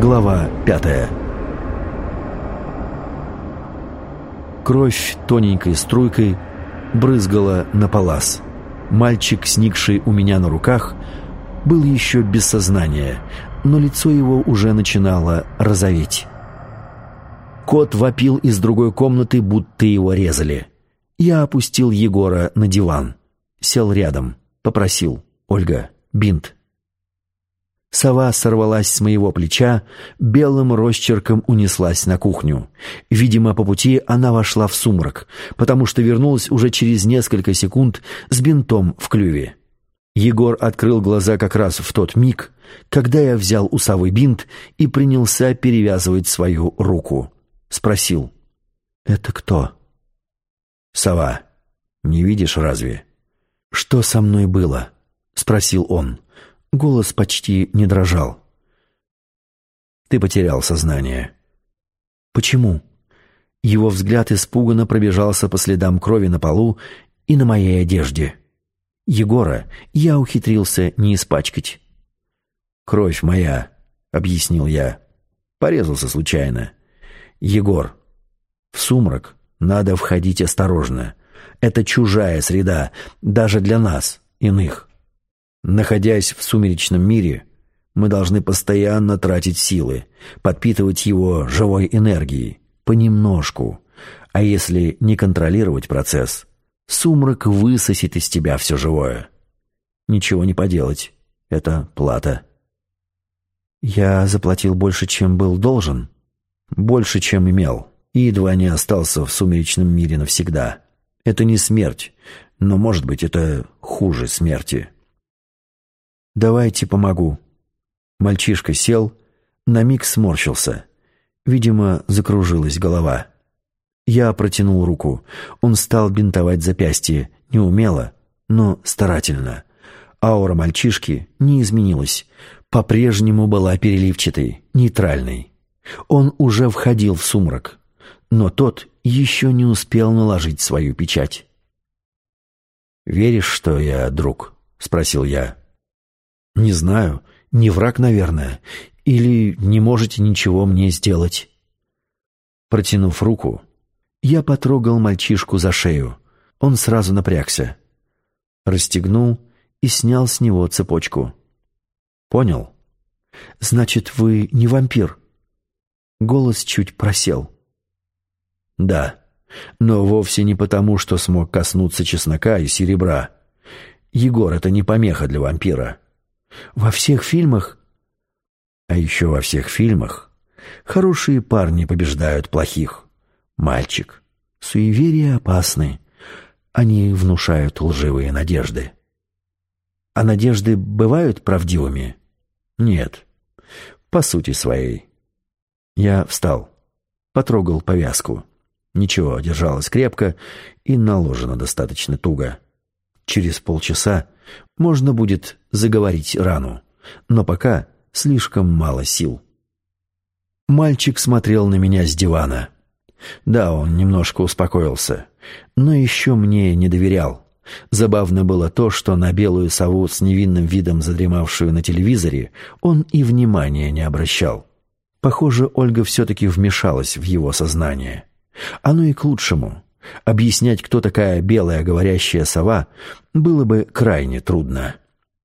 Глава 5. Кровь тоненькой струйкой брызгала на палас. Мальчик, сникший у меня на руках, был еще без сознания, но лицо его уже начинало розоветь. Кот вопил из другой комнаты, будто его резали. Я опустил Егора на диван, сел рядом, попросил: «Ольга, бинт». Сова сорвалась с моего плеча, белым росчерком унеслась на кухню. Видимо, по пути она вошла в сумрак, потому что вернулась уже через несколько секунд с бинтом в клюве. Егор открыл глаза как раз в тот миг, когда я взял у совы бинт и принялся перевязывать свою руку. Спросил: «Это кто?» «Сова. Не видишь разве?» «Что со мной было?» — спросил он. Голос почти не дрожал. «Ты потерял сознание». «Почему?» Его взгляд испуганно пробежался по следам крови на полу и на моей одежде. Егора я ухитрился не испачкать. «Кровь моя», — объяснил я. «Порезался случайно». «Егор, в сумрак надо входить осторожно. Это чужая среда, даже для нас, иных. Находясь в сумеречном мире, мы должны постоянно тратить силы, подпитывать его живой энергией, понемножку. А если не контролировать процесс, сумрак высосет из тебя все живое. Ничего не поделать, это плата». «Я заплатил больше, чем был должен?» «Больше, чем имел, и едва не остался в сумеречном мире навсегда. Это не смерть, но, может быть, это хуже смерти». «Давайте помогу». Мальчишка сел, на миг сморщился. Видимо, закружилась голова. Я протянул руку. Он стал бинтовать запястье, неумело, но старательно. Аура мальчишки не изменилась, по-прежнему была переливчатой, нейтральной. Он уже входил в сумрак, но тот еще не успел наложить свою печать. «Веришь, что я друг?» — спросил я. «Не знаю, не враг, наверное, или не можете ничего мне сделать». Протянув руку, я потрогал мальчишку за шею. Он сразу напрягся. Расстегнул и снял с него цепочку. «Понял? Значит, вы не вампир?» Голос чуть просел. «Да, но вовсе не потому, что смог коснуться чеснока и серебра. Егор — это не помеха для вампира». «Во всех фильмах?» «А еще во всех фильмах хорошие парни побеждают плохих. Мальчик, суеверия опасны. Они внушают лживые надежды». «А надежды бывают правдивыми?» «Нет, по сути своей». Я встал, потрогал повязку. Ничего, держалась крепко и наложена достаточно туго. Через полчаса можно будет заговорить рану, но пока слишком мало сил. Мальчик смотрел на меня с дивана. Да, он немножко успокоился, но еще мне не доверял. Забавно было то, что на белую сову с невинным видом, задремавшую на телевизоре, он и внимания не обращал. Похоже, Ольга все-таки вмешалась в его сознание. Оно и к лучшему. Объяснять, кто такая белая говорящая сова, было бы крайне трудно.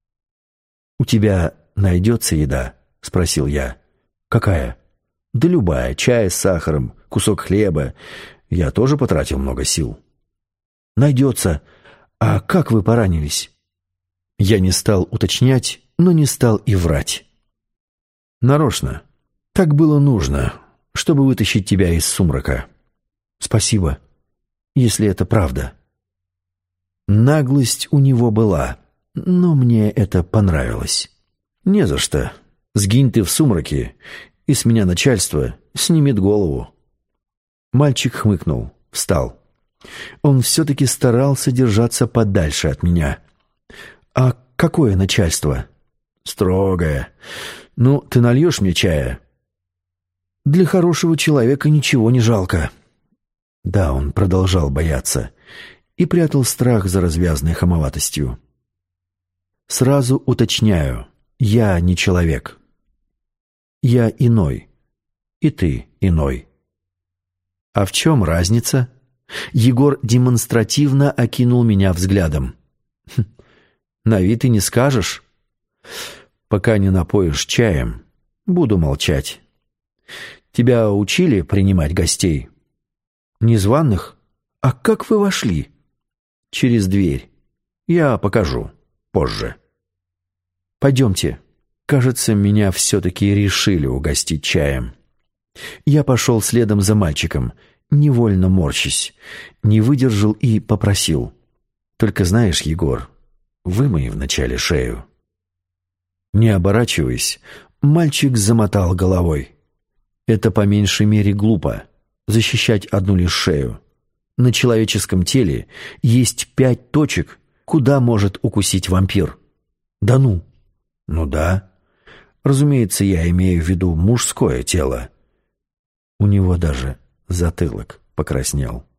«У тебя найдется еда?» — спросил я. «Какая?» «Да любая. Чай с сахаром, кусок хлеба. Я тоже потратил много сил». «Найдется. А как вы поранились?» Я не стал уточнять, но не стал и врать. «Нарочно. Так было нужно, чтобы вытащить тебя из сумрака». «Спасибо, если это правда». Наглость у него была, но мне это понравилось. «Не за что. Сгинь ты в сумраке, и с меня начальство снимет голову». Мальчик хмыкнул, встал. Он все-таки старался держаться подальше от меня. «А какое начальство?» «Строгое. Ну, ты нальешь мне чая?» «Для хорошего человека ничего не жалко». Да, он продолжал бояться и прятал страх за развязной хамоватостью. «Сразу уточняю, я не человек. Я иной, и ты иной». «А в чем разница?» Егор демонстративно окинул меня взглядом. «На вид и не скажешь. Пока не напоишь чаем, буду молчать. Тебя учили принимать гостей? Незваных? А как вы вошли?» «Через дверь. Я покажу. Позже». «Пойдемте. Кажется, меня все-таки решили угостить чаем». Я пошел следом за мальчиком, невольно морщась, не выдержал и попросил: «Только знаешь, Егор, вымой вначале шею». Не оборачиваясь, мальчик замотал головой. «Это по меньшей мере глупо — защищать одну лишь шею. На человеческом теле есть 5 точек, куда может укусить вампир». «Да ну?» «Ну да. Разумеется, я имею в виду мужское тело». У него даже затылок покраснел.